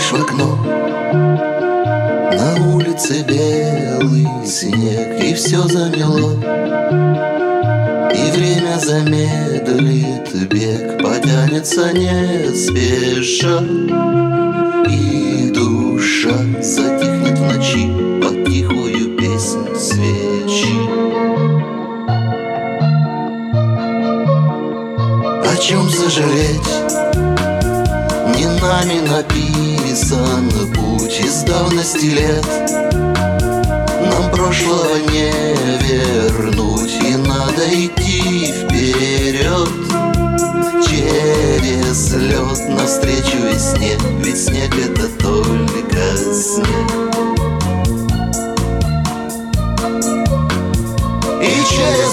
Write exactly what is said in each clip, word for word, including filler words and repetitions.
Смотришь в окно, на улице белый снег, и все замело, и время замедлит бег, потянется не спеша, и душа затихнет в ночи под тихую песнь свечи. О чем сожалеть? Не нами написан путь из давности лет. Нам прошлого не вернуть, и надо идти вперед через лед навстречу весне, ведь снег — это только снег. И через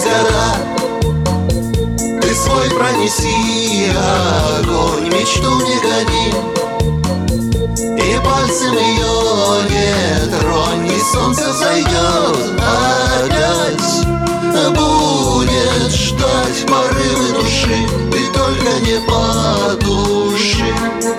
года ты свой пронеси огонь, мечту не гони, и пальцем ее не тронь, и солнце зайдет опять, будет ждать порывы души, ты только не подуши.